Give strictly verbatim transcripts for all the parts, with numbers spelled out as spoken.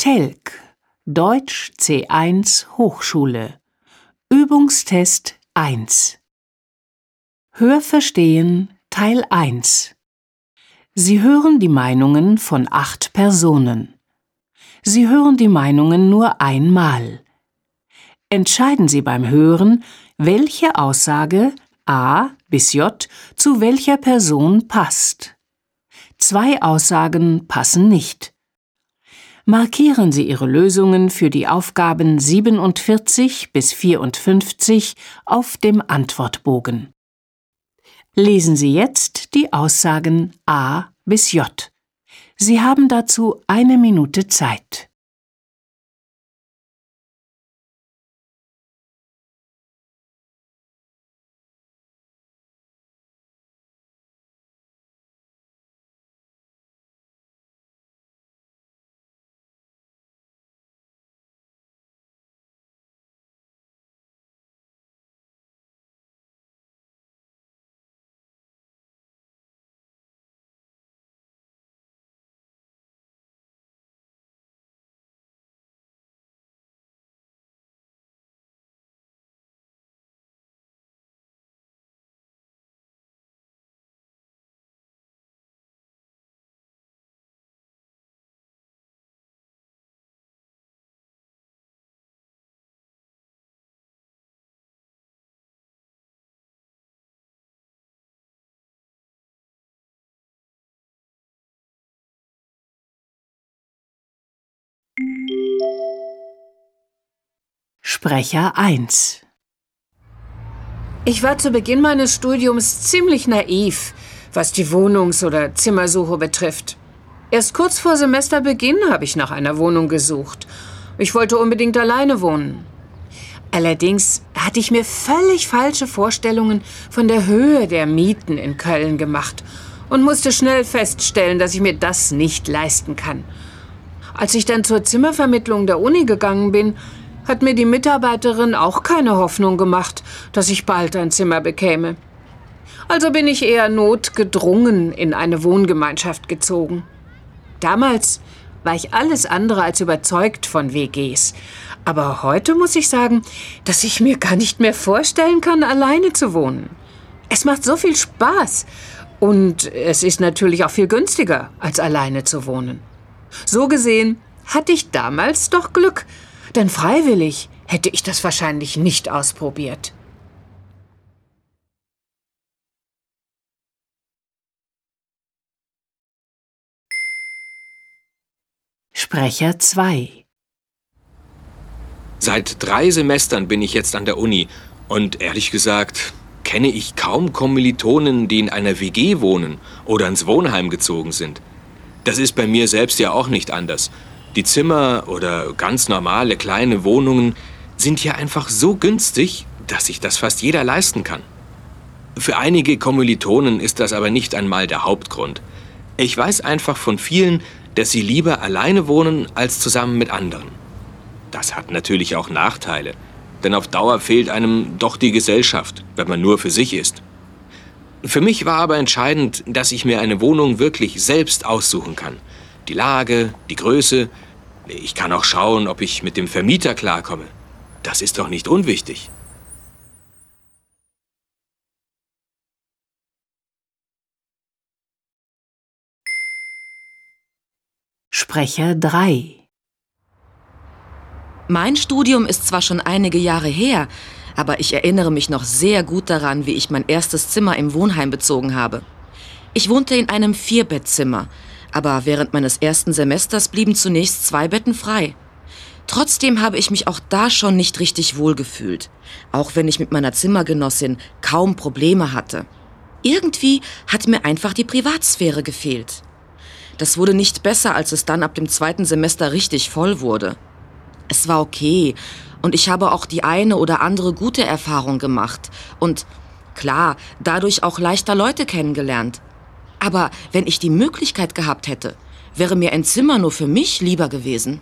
Telg, Deutsch C eins Hochschule. Übungstest eins. Hörverstehen Teil eins. Sie hören die Meinungen von acht Personen. Sie hören die Meinungen nur einmal. Entscheiden Sie beim Hören, welche Aussage A bis J zu welcher Person passt. Zwei Aussagen passen nicht. Markieren Sie Ihre Lösungen für die Aufgaben siebenundvierzig bis vierundfünfzig auf dem Antwortbogen. Lesen Sie jetzt die Aussagen A bis J. Sie haben dazu eine Minute Zeit. Sprecher eins. Ich war zu Beginn meines Studiums ziemlich naiv, was die Wohnungs- oder Zimmersuche betrifft. Erst kurz vor Semesterbeginn habe ich nach einer Wohnung gesucht. Ich wollte unbedingt alleine wohnen. Allerdings hatte ich mir völlig falsche Vorstellungen von der Höhe der Mieten in Köln gemacht und musste schnell feststellen, dass ich mir das nicht leisten kann. Als ich dann zur Zimmervermittlung der Uni gegangen bin, hat mir die Mitarbeiterin auch keine Hoffnung gemacht, dass ich bald ein Zimmer bekäme. Also bin ich eher notgedrungen in eine Wohngemeinschaft gezogen. Damals war ich alles andere als überzeugt von W Gs. Aber heute muss ich sagen, dass ich mir gar nicht mehr vorstellen kann, alleine zu wohnen. Es macht so viel Spaß. Und es ist natürlich auch viel günstiger, als alleine zu wohnen. So gesehen hatte ich damals doch Glück. Denn freiwillig hätte ich das wahrscheinlich nicht ausprobiert. Sprecher zwei. Seit drei Semestern bin ich jetzt an der Uni und ehrlich gesagt kenne ich kaum Kommilitonen, die in einer W G wohnen oder ins Wohnheim gezogen sind. Das ist bei mir selbst ja auch nicht anders. Die Zimmer oder ganz normale kleine Wohnungen sind hier einfach so günstig, dass sich das fast jeder leisten kann. Für einige Kommilitonen ist das aber nicht einmal der Hauptgrund. Ich weiß einfach von vielen, dass sie lieber alleine wohnen als zusammen mit anderen. Das hat natürlich auch Nachteile, denn auf Dauer fehlt einem doch die Gesellschaft, wenn man nur für sich ist. Für mich war aber entscheidend, dass ich mir eine Wohnung wirklich selbst aussuchen kann. Die Lage, die Größe. Ich kann auch schauen, ob ich mit dem Vermieter klarkomme. Das ist doch nicht unwichtig. Sprecher drei. Mein Studium ist zwar schon einige Jahre her, aber ich erinnere mich noch sehr gut daran, wie ich mein erstes Zimmer im Wohnheim bezogen habe. Ich wohnte in einem Vierbettzimmer, aber während meines ersten Semesters blieben zunächst zwei Betten frei. Trotzdem habe ich mich auch da schon nicht richtig wohl gefühlt, auch wenn ich mit meiner Zimmergenossin kaum Probleme hatte. Irgendwie hat mir einfach die Privatsphäre gefehlt. Das wurde nicht besser, als es dann ab dem zweiten Semester richtig voll wurde. Es war okay und ich habe auch die eine oder andere gute Erfahrung gemacht und klar, dadurch auch leichter Leute kennengelernt. Aber wenn ich die Möglichkeit gehabt hätte, wäre mir ein Zimmer nur für mich lieber gewesen.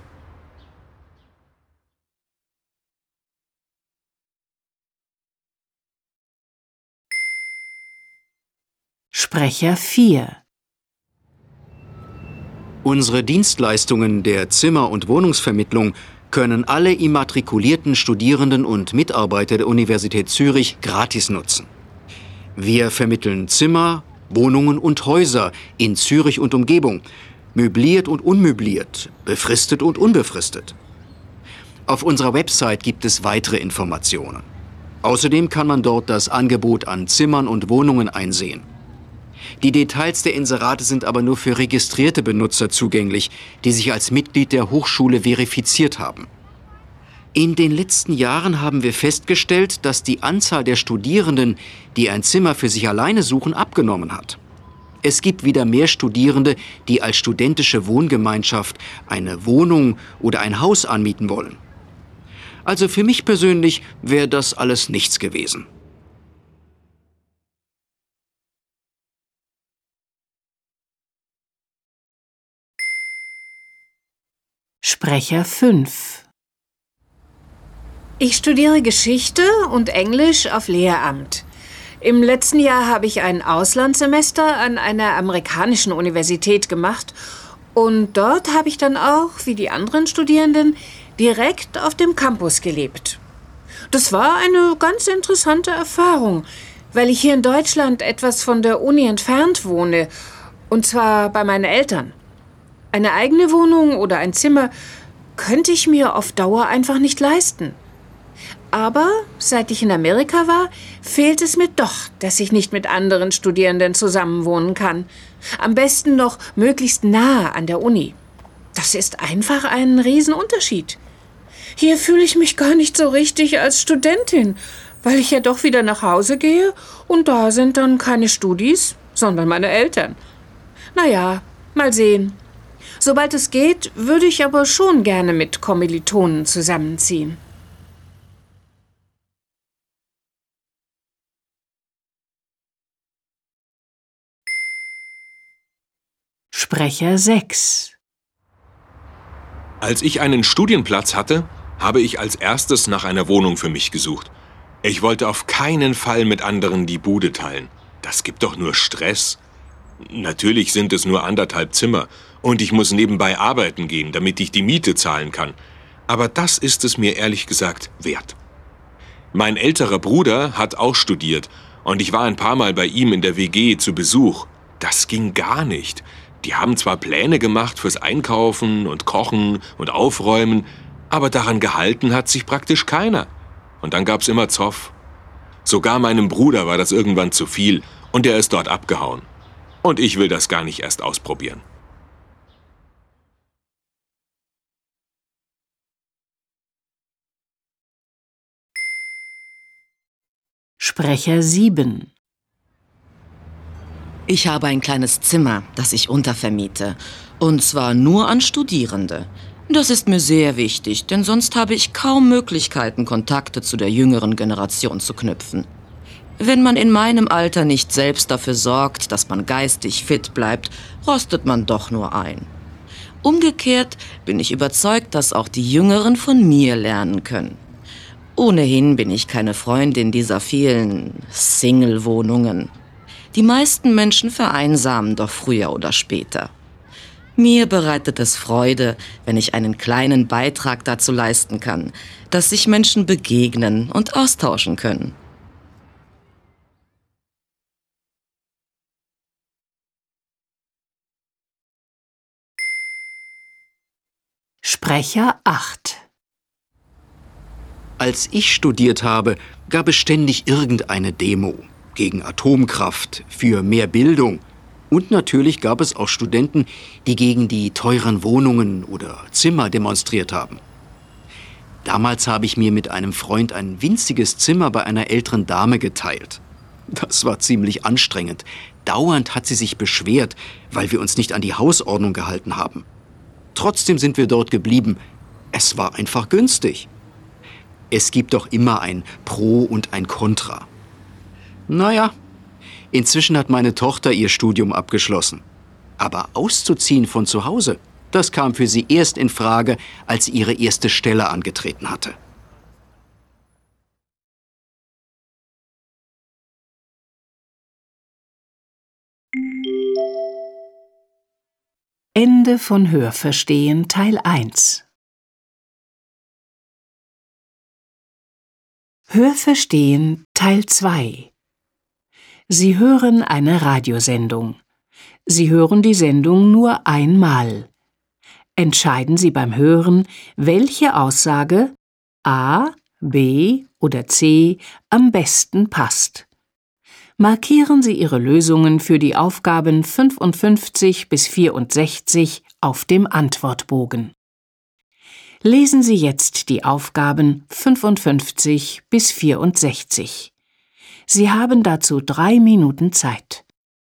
Sprecher vier. Unsere Dienstleistungen der Zimmer- und Wohnungsvermittlung können alle immatrikulierten Studierenden und Mitarbeiter der Universität Zürich gratis nutzen. Wir vermitteln Zimmer, Wohnungen und Häuser in Zürich und Umgebung, möbliert und unmöbliert, befristet und unbefristet. Auf unserer Website gibt es weitere Informationen. Außerdem kann man dort das Angebot an Zimmern und Wohnungen einsehen. Die Details der Inserate sind aber nur für registrierte Benutzer zugänglich, die sich als Mitglied der Hochschule verifiziert haben. In den letzten Jahren haben wir festgestellt, dass die Anzahl der Studierenden, die ein Zimmer für sich alleine suchen, abgenommen hat. Es gibt wieder mehr Studierende, die als studentische Wohngemeinschaft eine Wohnung oder ein Haus anmieten wollen. Also für mich persönlich wäre das alles nichts gewesen. Sprecher fünf. Ich studiere Geschichte und Englisch auf Lehramt. Im letzten Jahr habe ich ein Auslandssemester an einer amerikanischen Universität gemacht und dort habe ich dann auch, wie die anderen Studierenden, direkt auf dem Campus gelebt. Das war eine ganz interessante Erfahrung, weil ich hier in Deutschland etwas von der Uni entfernt wohne, und zwar bei meinen Eltern. Eine eigene Wohnung oder ein Zimmer könnte ich mir auf Dauer einfach nicht leisten. Aber seit ich in Amerika war, fehlt es mir doch, dass ich nicht mit anderen Studierenden zusammenwohnen kann. Am besten noch möglichst nah an der Uni. Das ist einfach ein Riesenunterschied. Hier fühle ich mich gar nicht so richtig als Studentin, weil ich ja doch wieder nach Hause gehe und da sind dann keine Studis, sondern meine Eltern. Naja, mal sehen. Sobald es geht, würde ich aber schon gerne mit Kommilitonen zusammenziehen. Sprecher sechs. Als ich einen Studienplatz hatte, habe ich als erstes nach einer Wohnung für mich gesucht. Ich wollte auf keinen Fall mit anderen die Bude teilen. Das gibt doch nur Stress. Natürlich sind es nur anderthalb Zimmer und ich muss nebenbei arbeiten gehen, damit ich die Miete zahlen kann. Aber das ist es mir ehrlich gesagt wert. Mein älterer Bruder hat auch studiert und ich war ein paar Mal bei ihm in der W G zu Besuch. Das ging gar nicht. Die haben zwar Pläne gemacht fürs Einkaufen und Kochen und Aufräumen, aber daran gehalten hat sich praktisch keiner. Und dann gab's immer Zoff. Sogar meinem Bruder war das irgendwann zu viel und er ist dort abgehauen. Und ich will das gar nicht erst ausprobieren. Sprecher sieben. Ich habe ein kleines Zimmer, das ich untervermiete. Und zwar nur an Studierende. Das ist mir sehr wichtig, denn sonst habe ich kaum Möglichkeiten, Kontakte zu der jüngeren Generation zu knüpfen. Wenn man in meinem Alter nicht selbst dafür sorgt, dass man geistig fit bleibt, rostet man doch nur ein. Umgekehrt bin ich überzeugt, dass auch die Jüngeren von mir lernen können. Ohnehin bin ich keine Freundin dieser vielen Single-Wohnungen. Die meisten Menschen vereinsamen doch früher oder später. Mir bereitet es Freude, wenn ich einen kleinen Beitrag dazu leisten kann, dass sich Menschen begegnen und austauschen können. Sprecher acht. Als ich studiert habe, gab es ständig irgendeine Demo gegen Atomkraft, für mehr Bildung. Und natürlich gab es auch Studenten, die gegen die teuren Wohnungen oder Zimmer demonstriert haben. Damals habe ich mir mit einem Freund ein winziges Zimmer bei einer älteren Dame geteilt. Das war ziemlich anstrengend. Dauernd hat sie sich beschwert, weil wir uns nicht an die Hausordnung gehalten haben. Trotzdem sind wir dort geblieben. Es war einfach günstig. Es gibt doch immer ein Pro und ein Contra. Naja, inzwischen hat meine Tochter ihr Studium abgeschlossen. Aber auszuziehen von zu Hause, das kam für sie erst in Frage, als sie ihre erste Stelle angetreten hatte. Ende von Hörverstehen Teil eins. Hörverstehen Teil zwei. Sie hören eine Radiosendung. Sie hören die Sendung nur einmal. Entscheiden Sie beim Hören, welche Aussage A, B oder C am besten passt. Markieren Sie Ihre Lösungen für die Aufgaben fünfundfünfzig bis vierundsechzig auf dem Antwortbogen. Lesen Sie jetzt die Aufgaben fünfundfünfzig bis vierundsechzig. Sie haben dazu drei Minuten Zeit.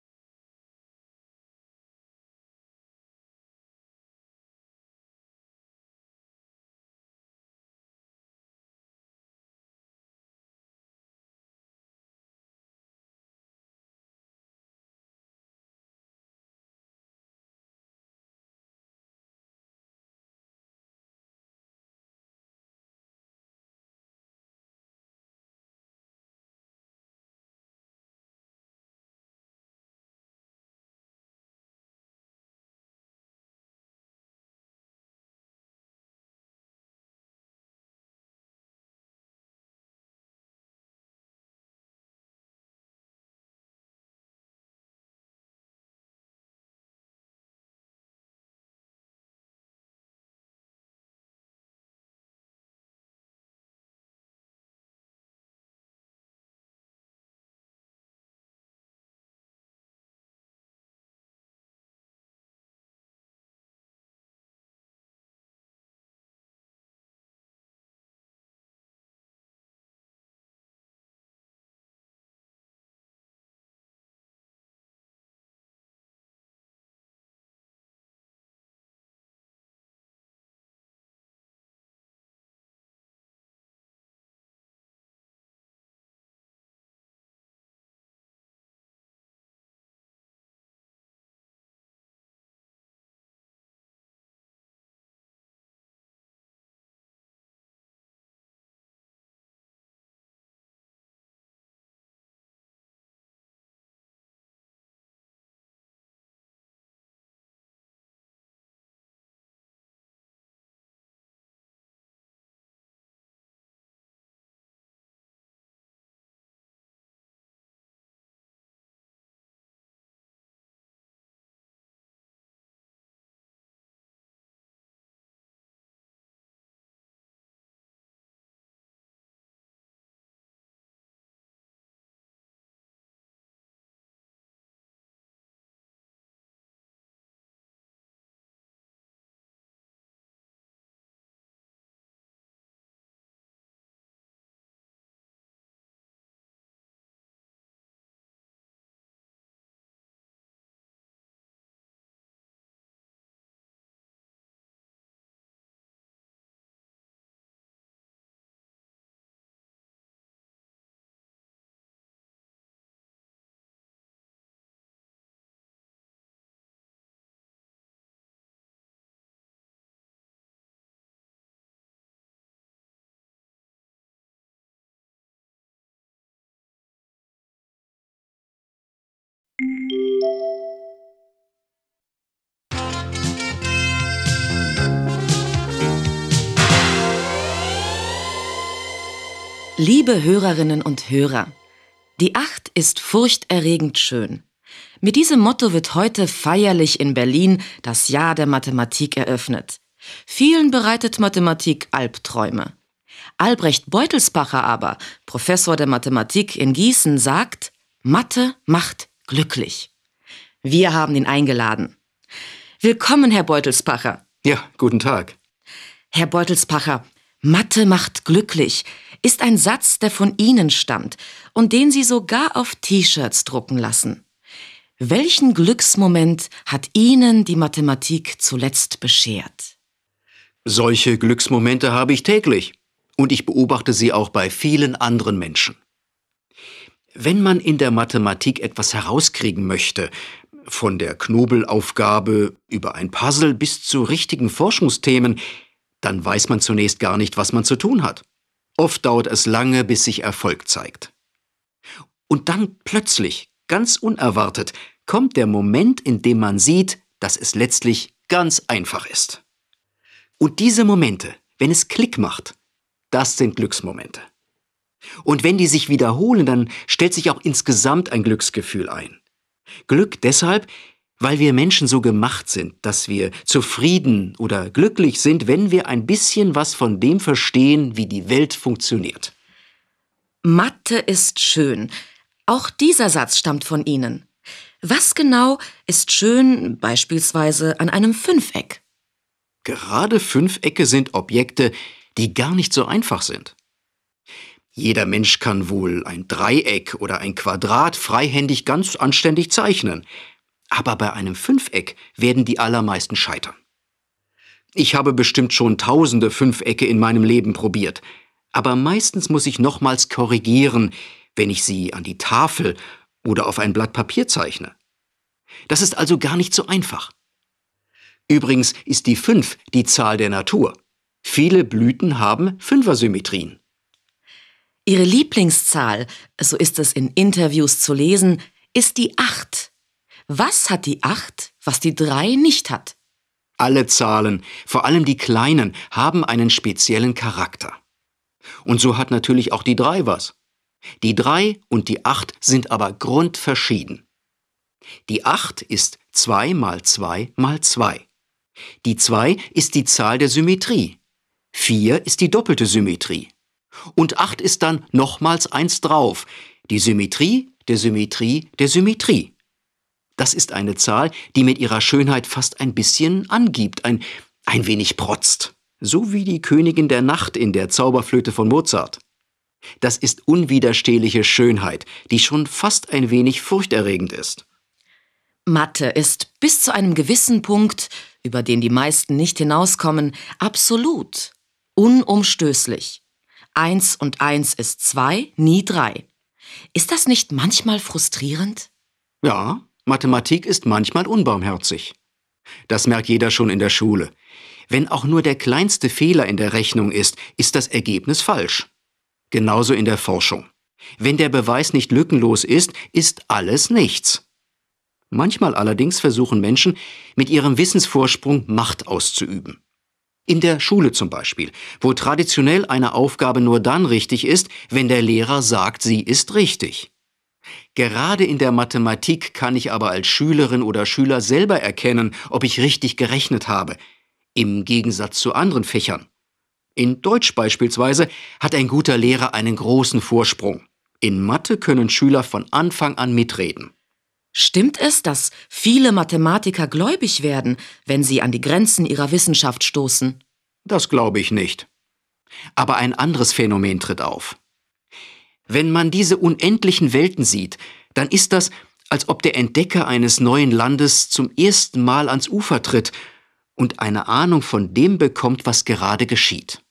Liebe Hörerinnen und Hörer, die Acht ist furchterregend schön. Mit diesem Motto wird heute feierlich in Berlin das Jahr der Mathematik eröffnet. Vielen bereitet Mathematik Albträume. Albrecht Beutelsbacher aber, Professor der Mathematik in Gießen, sagt, Mathe macht glücklich. Wir haben ihn eingeladen. Willkommen, Herr Beutelsbacher. Ja, guten Tag. Herr Beutelsbacher, Mathe macht glücklich ist ein Satz, der von Ihnen stammt und den Sie sogar auf T-Shirts drucken lassen. Welchen Glücksmoment hat Ihnen die Mathematik zuletzt beschert? Solche Glücksmomente habe ich täglich und ich beobachte sie auch bei vielen anderen Menschen. Wenn man in der Mathematik etwas herauskriegen möchte, von der Knobelaufgabe über ein Puzzle bis zu richtigen Forschungsthemen, dann weiß man zunächst gar nicht, was man zu tun hat. Oft dauert es lange, bis sich Erfolg zeigt. Und dann plötzlich, ganz unerwartet, kommt der Moment, in dem man sieht, dass es letztlich ganz einfach ist. Und diese Momente, wenn es Klick macht, das sind Glücksmomente. Und wenn die sich wiederholen, dann stellt sich auch insgesamt ein Glücksgefühl ein. Glück deshalb, weil wir Menschen so gemacht sind, dass wir zufrieden oder glücklich sind, wenn wir ein bisschen was von dem verstehen, wie die Welt funktioniert. Mathe ist schön. Auch dieser Satz stammt von Ihnen. Was genau ist schön beispielsweise an einem Fünfeck? Gerade Fünfecke sind Objekte, die gar nicht so einfach sind. Jeder Mensch kann wohl ein Dreieck oder ein Quadrat freihändig ganz anständig zeichnen. Aber bei einem Fünfeck werden die allermeisten scheitern. Ich habe bestimmt schon tausende Fünfecke in meinem Leben probiert. Aber meistens muss ich nochmals korrigieren, wenn ich sie an die Tafel oder auf ein Blatt Papier zeichne. Das ist also gar nicht so einfach. Übrigens ist die Fünf die Zahl der Natur. Viele Blüten haben Fünfersymmetrien. Ihre Lieblingszahl, so ist es in Interviews zu lesen, ist die Acht. Was hat die Acht, was die Drei nicht hat? Alle Zahlen, vor allem die kleinen, haben einen speziellen Charakter. Und so hat natürlich auch die Drei was. Die Drei und die Acht sind aber grundverschieden. Die Acht ist zwei mal zwei mal zwei. Die Zwei ist die Zahl der Symmetrie. Vier ist die doppelte Symmetrie. Und acht ist dann nochmals eins drauf. Die Symmetrie der Symmetrie der Symmetrie. Das ist eine Zahl, die mit ihrer Schönheit fast ein bisschen angibt, ein, ein wenig protzt. So wie die Königin der Nacht in der Zauberflöte von Mozart. Das ist unwiderstehliche Schönheit, die schon fast ein wenig furchterregend ist. Mathe ist bis zu einem gewissen Punkt, über den die meisten nicht hinauskommen, absolut, unumstößlich. Eins und eins ist zwei, nie drei. Ist das nicht manchmal frustrierend? Ja, Mathematik ist manchmal unbarmherzig. Das merkt jeder schon in der Schule. Wenn auch nur der kleinste Fehler in der Rechnung ist, ist das Ergebnis falsch. Genauso in der Forschung. Wenn der Beweis nicht lückenlos ist, ist alles nichts. Manchmal allerdings versuchen Menschen, mit ihrem Wissensvorsprung Macht auszuüben. In der Schule zum Beispiel, wo traditionell eine Aufgabe nur dann richtig ist, wenn der Lehrer sagt, sie ist richtig. Gerade in der Mathematik kann ich aber als Schülerin oder Schüler selber erkennen, ob ich richtig gerechnet habe, im Gegensatz zu anderen Fächern. In Deutsch beispielsweise hat ein guter Lehrer einen großen Vorsprung. In Mathe können Schüler von Anfang an mitreden. Stimmt es, dass viele Mathematiker gläubig werden, wenn sie an die Grenzen ihrer Wissenschaft stoßen? Das glaube ich nicht. Aber ein anderes Phänomen tritt auf. Wenn man diese unendlichen Welten sieht, dann ist das, als ob der Entdecker eines neuen Landes zum ersten Mal ans Ufer tritt und eine Ahnung von dem bekommt, was gerade geschieht.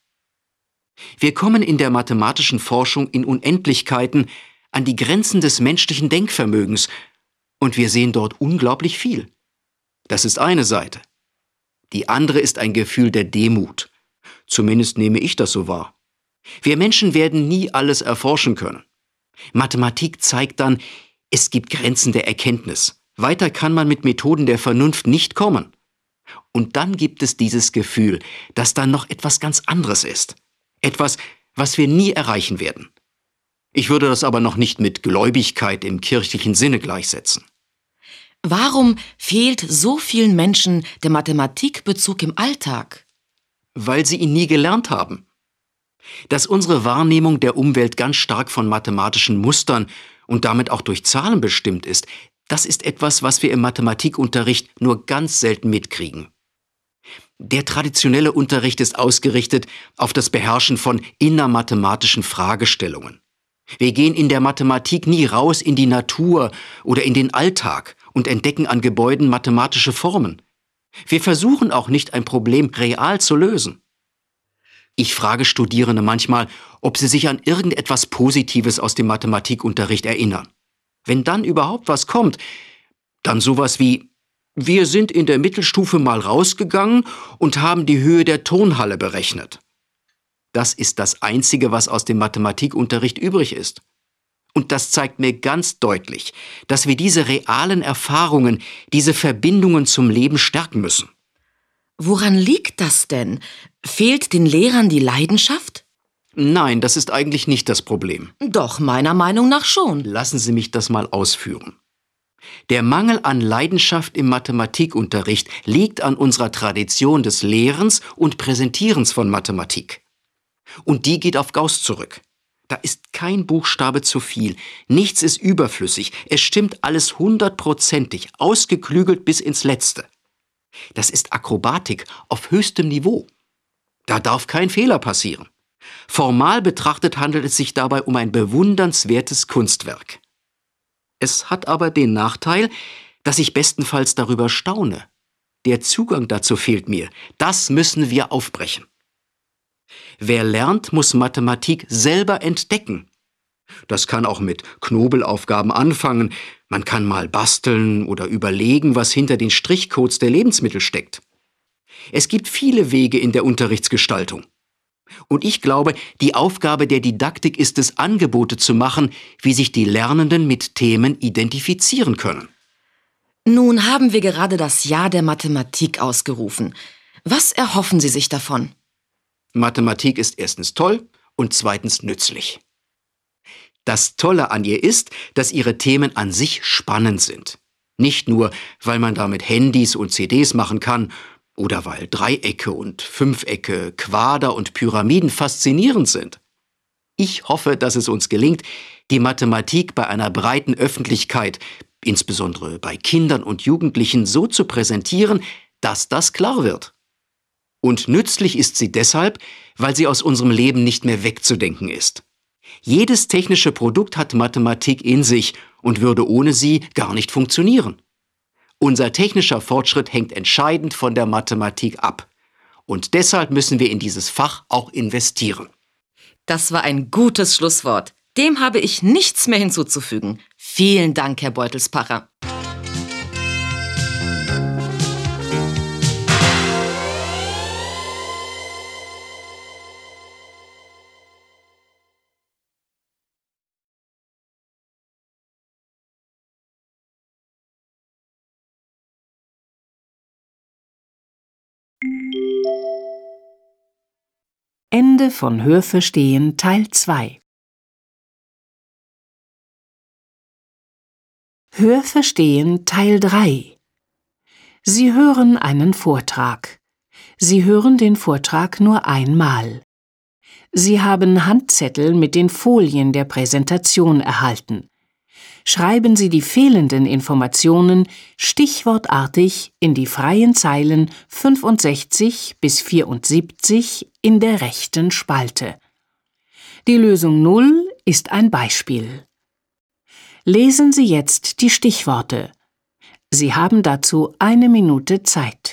Wir kommen in der mathematischen Forschung in Unendlichkeiten an die Grenzen des menschlichen Denkvermögens und wir sehen dort unglaublich viel. Das ist eine Seite. Die andere ist ein Gefühl der Demut. Zumindest nehme ich das so wahr. Wir Menschen werden nie alles erforschen können. Mathematik zeigt dann, es gibt Grenzen der Erkenntnis. Weiter kann man mit Methoden der Vernunft nicht kommen. Und dann gibt es dieses Gefühl, dass da noch etwas ganz anderes ist. Etwas, was wir nie erreichen werden. Ich würde das aber noch nicht mit Gläubigkeit im kirchlichen Sinne gleichsetzen. Warum fehlt so vielen Menschen der Mathematikbezug im Alltag? Weil sie ihn nie gelernt haben. Dass unsere Wahrnehmung der Umwelt ganz stark von mathematischen Mustern und damit auch durch Zahlen bestimmt ist, das ist etwas, was wir im Mathematikunterricht nur ganz selten mitkriegen. Der traditionelle Unterricht ist ausgerichtet auf das Beherrschen von innermathematischen Fragestellungen. Wir gehen in der Mathematik nie raus in die Natur oder in den Alltag und entdecken an Gebäuden mathematische Formen. Wir versuchen auch nicht, ein Problem real zu lösen. Ich frage Studierende manchmal, ob sie sich an irgendetwas Positives aus dem Mathematikunterricht erinnern. Wenn dann überhaupt was kommt, dann sowas wie: Wir sind in der Mittelstufe mal rausgegangen und haben die Höhe der Turnhalle berechnet. Das ist das Einzige, was aus dem Mathematikunterricht übrig ist. Und das zeigt mir ganz deutlich, dass wir diese realen Erfahrungen, diese Verbindungen zum Leben stärken müssen. Woran liegt das denn? Fehlt den Lehrern die Leidenschaft? Nein, das ist eigentlich nicht das Problem. Doch, meiner Meinung nach schon. Lassen Sie mich das mal ausführen. Der Mangel an Leidenschaft im Mathematikunterricht liegt an unserer Tradition des Lehrens und Präsentierens von Mathematik. Und die geht auf Gauß zurück. Da ist kein Buchstabe zu viel, nichts ist überflüssig, es stimmt alles hundertprozentig, ausgeklügelt bis ins Letzte. Das ist Akrobatik auf höchstem Niveau. Da darf kein Fehler passieren. Formal betrachtet handelt es sich dabei um ein bewundernswertes Kunstwerk. Es hat aber den Nachteil, dass ich bestenfalls darüber staune. Der Zugang dazu fehlt mir. Das müssen wir aufbrechen. Wer lernt, muss Mathematik selber entdecken. Das kann auch mit Knobelaufgaben anfangen. Man kann mal basteln oder überlegen, was hinter den Strichcodes der Lebensmittel steckt. Es gibt viele Wege in der Unterrichtsgestaltung. Und ich glaube, die Aufgabe der Didaktik ist es, Angebote zu machen, wie sich die Lernenden mit Themen identifizieren können. Nun haben wir gerade das Jahr der Mathematik ausgerufen. Was erhoffen Sie sich davon? Mathematik ist erstens toll und zweitens nützlich. Das Tolle an ihr ist, dass ihre Themen an sich spannend sind. Nicht nur, weil man damit Handys und C Ds machen kann oder weil Dreiecke und Fünfecke, Quader und Pyramiden faszinierend sind. Ich hoffe, dass es uns gelingt, die Mathematik bei einer breiten Öffentlichkeit, insbesondere bei Kindern und Jugendlichen, so zu präsentieren, dass das klar wird. Und nützlich ist sie deshalb, weil sie aus unserem Leben nicht mehr wegzudenken ist. Jedes technische Produkt hat Mathematik in sich und würde ohne sie gar nicht funktionieren. Unser technischer Fortschritt hängt entscheidend von der Mathematik ab. Und deshalb müssen wir in dieses Fach auch investieren. Das war ein gutes Schlusswort. Dem habe ich nichts mehr hinzuzufügen. Vielen Dank, Herr Beutelspacher. Ende von Hörverstehen Teil zwei. Hörverstehen Teil drei. Sie hören einen Vortrag. Sie hören den Vortrag nur einmal. Sie haben Handzettel mit den Folien der Präsentation erhalten. Schreiben Sie die fehlenden Informationen stichwortartig in die freien Zeilen fünfundsechzig bis vierundsiebzig in der rechten Spalte. Die Lösung null ist ein Beispiel. Lesen Sie jetzt die Stichworte. Sie haben dazu eine Minute Zeit.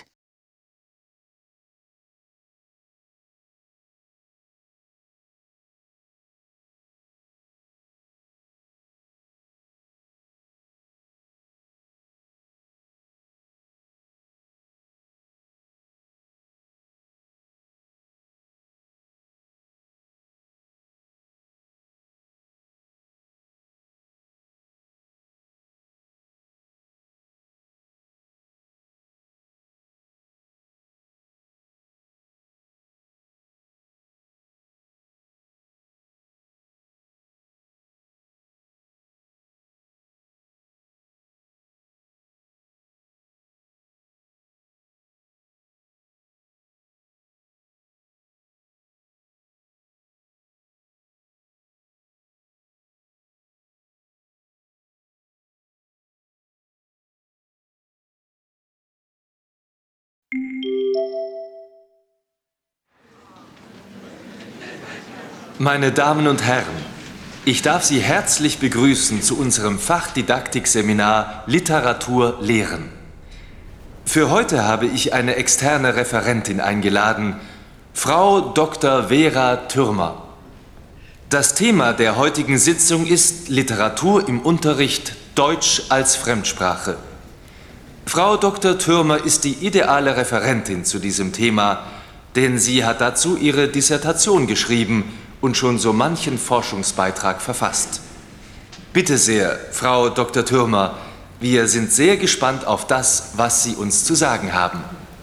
Meine Damen und Herren, ich darf Sie herzlich begrüßen zu unserem Fachdidaktikseminar Literatur lehren. Für heute habe ich eine externe Referentin eingeladen, Frau Doktor Vera Thürmer. Das Thema der heutigen Sitzung ist Literatur im Unterricht Deutsch als Fremdsprache. Frau Doktor Thürmer ist die ideale Referentin zu diesem Thema, denn sie hat dazu ihre Dissertation geschrieben und schon so manchen Forschungsbeitrag verfasst. Bitte sehr, Frau Doktor Thürmer, wir sind sehr gespannt auf das, was Sie uns zu sagen haben.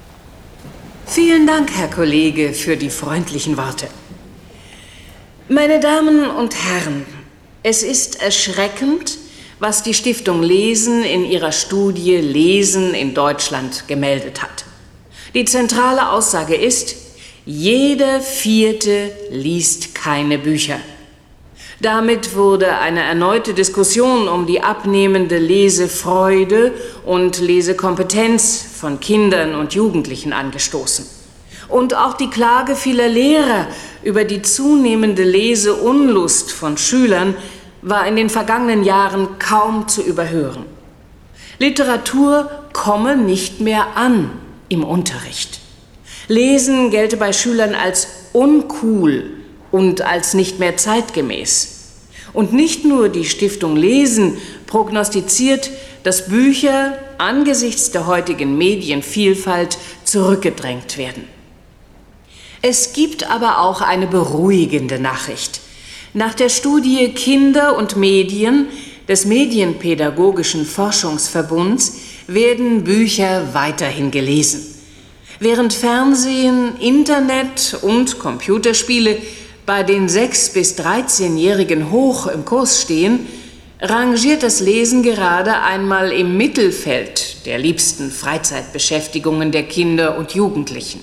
Vielen Dank, Herr Kollege, für die freundlichen Worte. Meine Damen und Herren, es ist erschreckend, was die Stiftung Lesen in ihrer Studie Lesen in Deutschland gemeldet hat. Die zentrale Aussage ist, jeder Vierte liest keine Bücher. Damit wurde eine erneute Diskussion um die abnehmende Lesefreude und Lesekompetenz von Kindern und Jugendlichen angestoßen. Und auch die Klage vieler Lehrer über die zunehmende Leseunlust von Schülern war in den vergangenen Jahren kaum zu überhören. Literatur komme nicht mehr an im Unterricht. Lesen gelte bei Schülern als uncool und als nicht mehr zeitgemäß. Und nicht nur die Stiftung Lesen prognostiziert, dass Bücher angesichts der heutigen Medienvielfalt zurückgedrängt werden. Es gibt aber auch eine beruhigende Nachricht. Nach der Studie Kinder und Medien des Medienpädagogischen Forschungsverbunds werden Bücher weiterhin gelesen. Während Fernsehen, Internet und Computerspiele bei den sechs- bis dreizehnjährigen hoch im Kurs stehen, rangiert das Lesen gerade einmal im Mittelfeld der liebsten Freizeitbeschäftigungen der Kinder und Jugendlichen.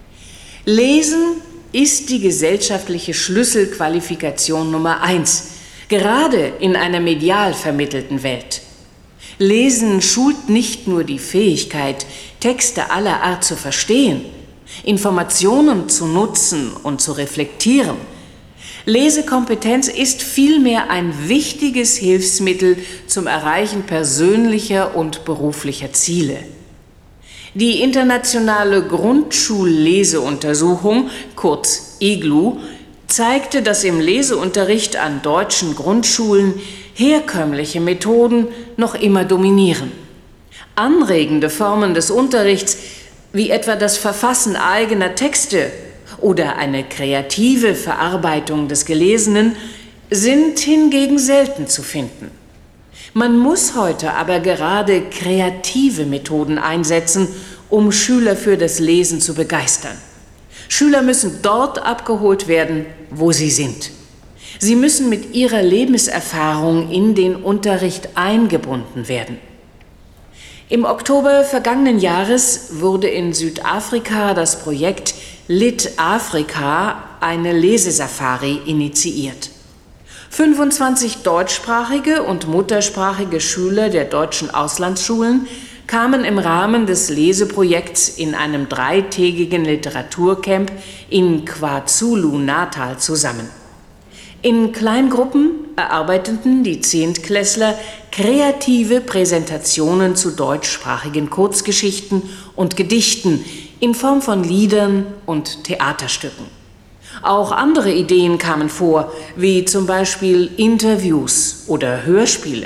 Lesen ist die gesellschaftliche Schlüsselqualifikation Nummer eins, gerade in einer medial vermittelten Welt. Lesen schult nicht nur die Fähigkeit, Texte aller Art zu verstehen, Informationen zu nutzen und zu reflektieren. Lesekompetenz ist vielmehr ein wichtiges Hilfsmittel zum Erreichen persönlicher und beruflicher Ziele. Die internationale Grundschulleseuntersuchung, kurz I G L U, zeigte, dass im Leseunterricht an deutschen Grundschulen herkömmliche Methoden noch immer dominieren. Anregende Formen des Unterrichts, wie etwa das Verfassen eigener Texte oder eine kreative Verarbeitung des Gelesenen, sind hingegen selten zu finden. Man muss heute aber gerade kreative Methoden einsetzen, um Schüler für das Lesen zu begeistern. Schüler müssen dort abgeholt werden, wo sie sind. Sie müssen mit ihrer Lebenserfahrung in den Unterricht eingebunden werden. Im Oktober vergangenen Jahres wurde in Südafrika das Projekt Lit Afrika, eine Lesesafari, initiiert. fünfundzwanzig deutschsprachige und muttersprachige Schüler der deutschen Auslandsschulen kamen im Rahmen des Leseprojekts in einem dreitägigen Literaturcamp in KwaZulu-Natal zusammen. In Kleingruppen erarbeiteten die Zehntklässler kreative Präsentationen zu deutschsprachigen Kurzgeschichten und Gedichten in Form von Liedern und Theaterstücken. Auch andere Ideen kamen vor, wie zum Beispiel Interviews oder Hörspiele.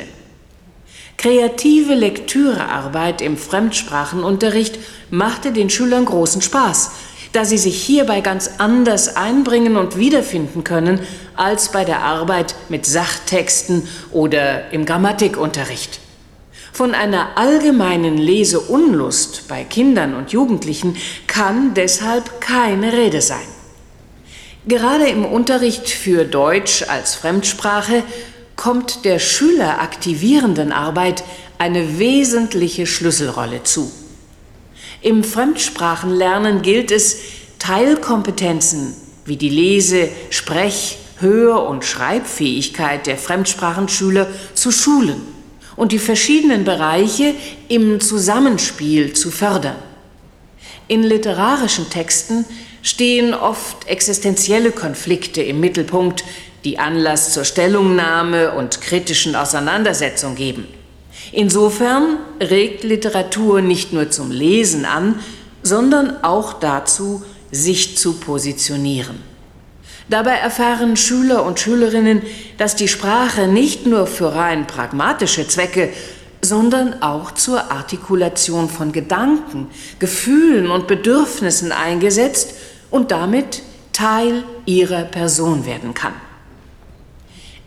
Kreative Lektürearbeit im Fremdsprachenunterricht machte den Schülern großen Spaß, da sie sich hierbei ganz anders einbringen und wiederfinden können als bei der Arbeit mit Sachtexten oder im Grammatikunterricht. Von einer allgemeinen Leseunlust bei Kindern und Jugendlichen kann deshalb keine Rede sein. Gerade im Unterricht für Deutsch als Fremdsprache kommt der schüleraktivierenden Arbeit eine wesentliche Schlüsselrolle zu. Im Fremdsprachenlernen gilt es, Teilkompetenzen wie die Lese-, Sprech-, Hör- und Schreibfähigkeit der Fremdsprachenschüler zu schulen und die verschiedenen Bereiche im Zusammenspiel zu fördern. In literarischen Texten stehen oft existenzielle Konflikte im Mittelpunkt, die Anlass zur Stellungnahme und kritischen Auseinandersetzung geben. Insofern regt Literatur nicht nur zum Lesen an, sondern auch dazu, sich zu positionieren. Dabei erfahren Schüler und Schülerinnen, dass die Sprache nicht nur für rein pragmatische Zwecke, sondern auch zur Artikulation von Gedanken, Gefühlen und Bedürfnissen eingesetzt und damit Teil ihrer Person werden kann.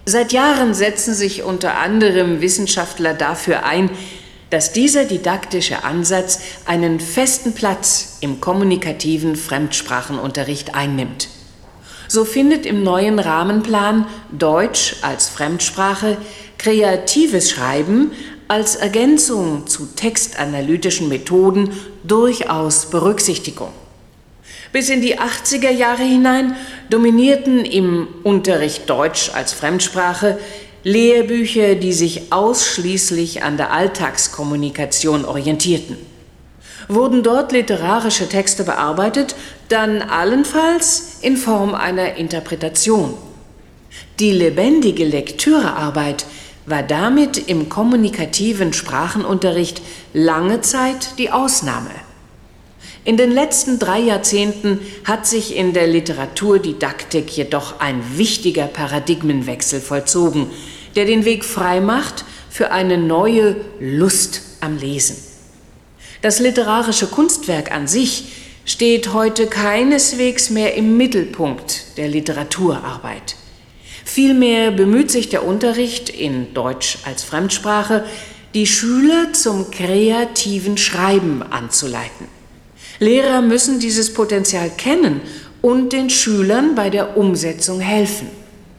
Seit Jahren setzen sich unter anderem Wissenschaftler dafür ein, dass dieser didaktische Ansatz einen festen Platz im kommunikativen Fremdsprachenunterricht einnimmt. So findet im neuen Rahmenplan Deutsch als Fremdsprache kreatives Schreiben als Ergänzung zu textanalytischen Methoden durchaus Berücksichtigung. Bis in die achtziger Jahre hinein dominierten im Unterricht Deutsch als Fremdsprache Lehrbücher, die sich ausschließlich an der Alltagskommunikation orientierten. Wurden dort literarische Texte bearbeitet, dann allenfalls in Form einer Interpretation. Die lebendige Lektürearbeit war damit im kommunikativen Sprachenunterricht lange Zeit die Ausnahme. In den letzten drei Jahrzehnten hat sich in der Literaturdidaktik jedoch ein wichtiger Paradigmenwechsel vollzogen, der den Weg frei macht für eine neue Lust am Lesen. Das literarische Kunstwerk an sich steht heute keineswegs mehr im Mittelpunkt der Literaturarbeit. Vielmehr bemüht sich der Unterricht in Deutsch als Fremdsprache, die Schüler zum kreativen Schreiben anzuleiten. Lehrer müssen dieses Potenzial kennen und den Schülern bei der Umsetzung helfen.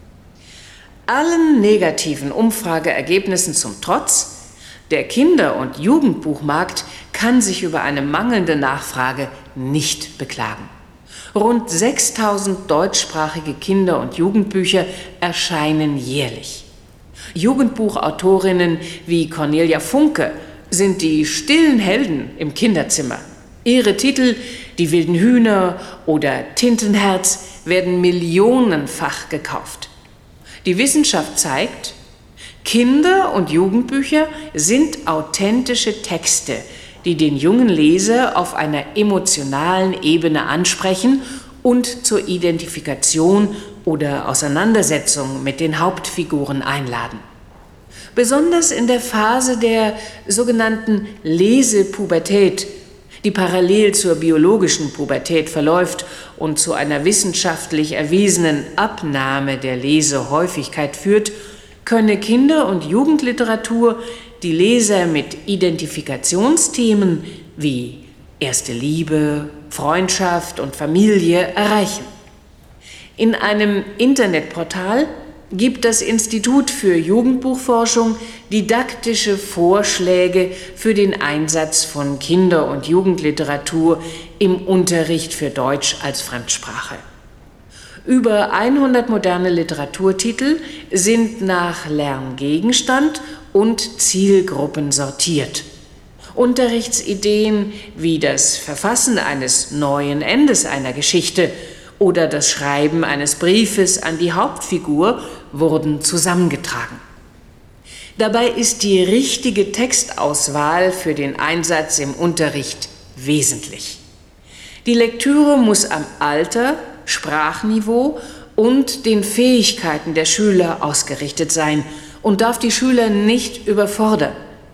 Allen negativen Umfrageergebnissen zum Trotz, der Kinder- und Jugendbuchmarkt kann sich über eine mangelnde Nachfrage nicht beklagen. Rund sechstausend deutschsprachige Kinder- und Jugendbücher erscheinen jährlich. Jugendbuchautorinnen wie Cornelia Funke sind die stillen Helden im Kinderzimmer. Ihre Titel »Die wilden Hühner« oder »Tintenherz« werden millionenfach gekauft. Die Wissenschaft zeigt, Kinder- und Jugendbücher sind authentische Texte, die den jungen Leser auf einer emotionalen Ebene ansprechen und zur Identifikation oder Auseinandersetzung mit den Hauptfiguren einladen. Besonders in der Phase der sogenannten Lesepubertät, die parallel zur biologischen Pubertät verläuft und zu einer wissenschaftlich erwiesenen Abnahme der Lesehäufigkeit führt, könne Kinder- und Jugendliteratur die Leser mit Identifikationsthemen wie erste Liebe, Freundschaft und Familie erreichen. In einem Internetportal gibt das Institut für Jugendbuchforschung didaktische Vorschläge für den Einsatz von Kinder- und Jugendliteratur im Unterricht für Deutsch als Fremdsprache. Über hundert moderne Literaturtitel sind nach Lerngegenstand und Zielgruppen sortiert. Unterrichtsideen wie das Verfassen eines neuen Endes einer Geschichte oder das Schreiben eines Briefes an die Hauptfigur wurden zusammengetragen. Dabei ist die richtige Textauswahl für den Einsatz im Unterricht wesentlich. Die Lektüre muss am Alter, Sprachniveau und den Fähigkeiten der Schüler ausgerichtet sein und darf die Schüler nicht überfordern.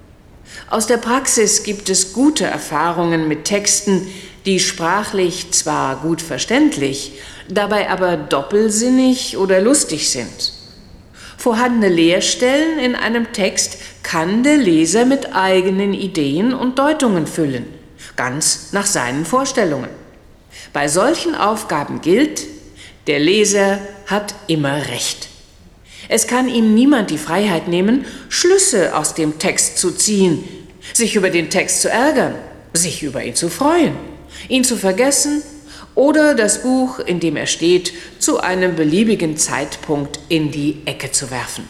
Aus der Praxis gibt es gute Erfahrungen mit Texten, die sprachlich zwar gut verständlich, dabei aber doppelsinnig oder lustig sind. Vorhandene Leerstellen in einem Text kann der Leser mit eigenen Ideen und Deutungen füllen, ganz nach seinen Vorstellungen. Bei solchen Aufgaben gilt, der Leser hat immer Recht. Es kann ihm niemand die Freiheit nehmen, Schlüsse aus dem Text zu ziehen, sich über den Text zu ärgern, sich über ihn zu freuen, ihn zu vergessen oder das Buch, in dem er steht, zu einem beliebigen Zeitpunkt in die Ecke zu werfen.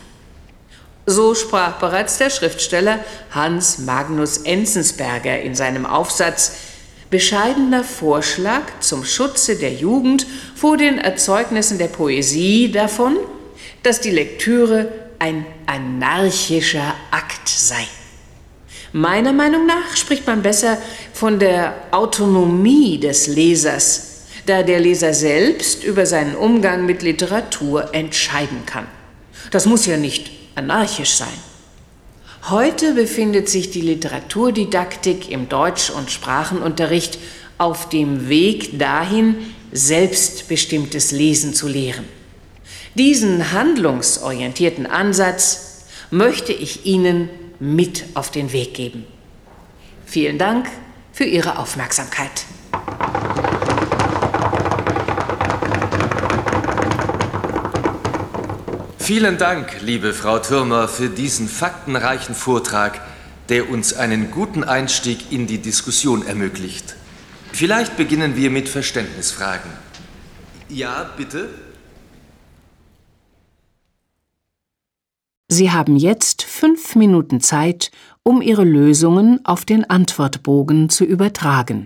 So sprach bereits der Schriftsteller Hans Magnus Enzensberger in seinem Aufsatz »Bescheidener Vorschlag zum Schutze der Jugend vor den Erzeugnissen der Poesie« davon, dass die Lektüre ein anarchischer Akt sei. Meiner Meinung nach spricht man besser von der Autonomie des Lesers, da der Leser selbst über seinen Umgang mit Literatur entscheiden kann. Das muss ja nicht anarchisch sein. Heute befindet sich die Literaturdidaktik im Deutsch- und Sprachenunterricht auf dem Weg dahin, selbstbestimmtes Lesen zu lehren. Diesen handlungsorientierten Ansatz möchte ich Ihnen mit auf den Weg geben. Vielen Dank für Ihre Aufmerksamkeit. Vielen Dank, liebe Frau Thürmer, für diesen faktenreichen Vortrag, der uns einen guten Einstieg in die Diskussion ermöglicht. Vielleicht beginnen wir mit Verständnisfragen. Ja, bitte? Sie haben jetzt fünf Minuten Zeit, um Ihre Lösungen auf den Antwortbogen zu übertragen.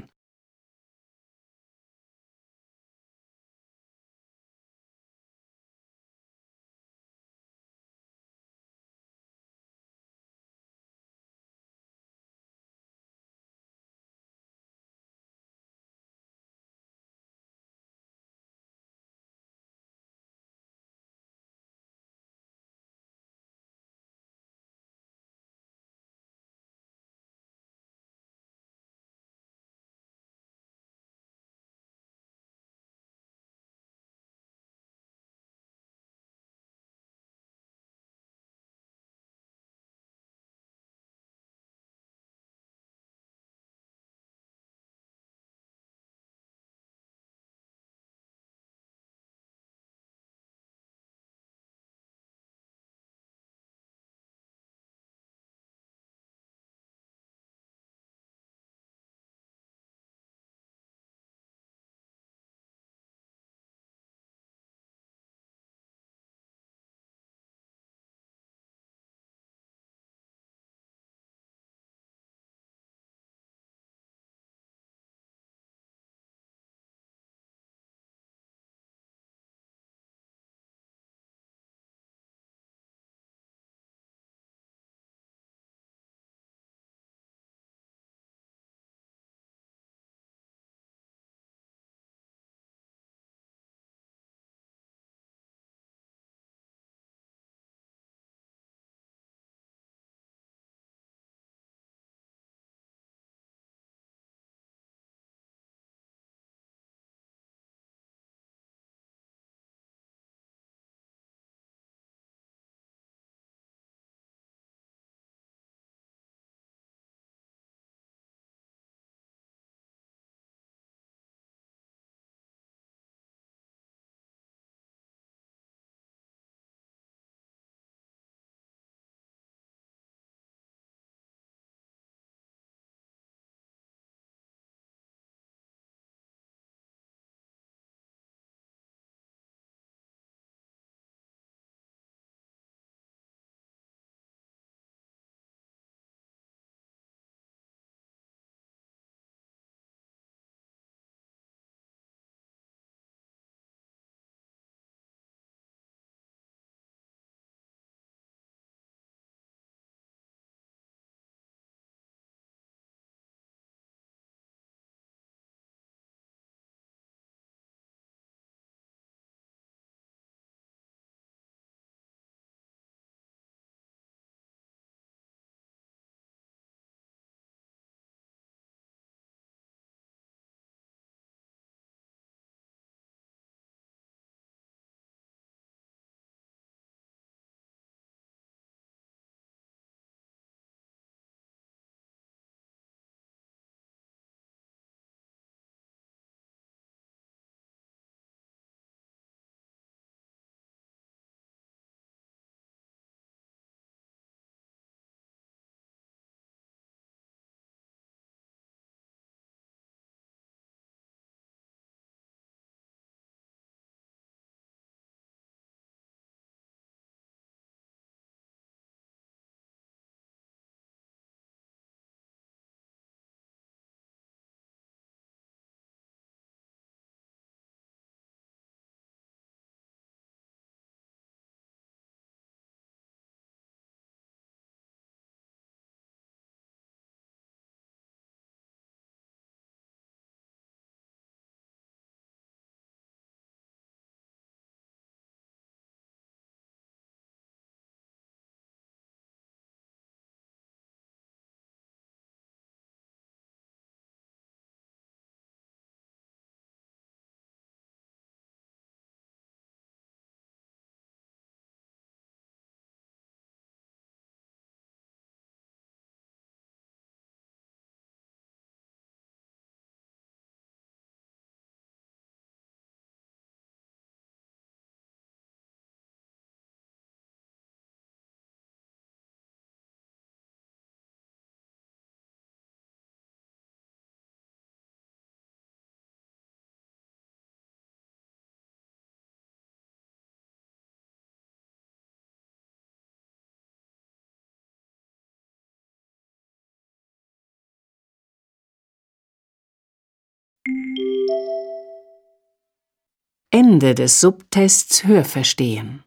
Ende des Subtests Hörverstehen.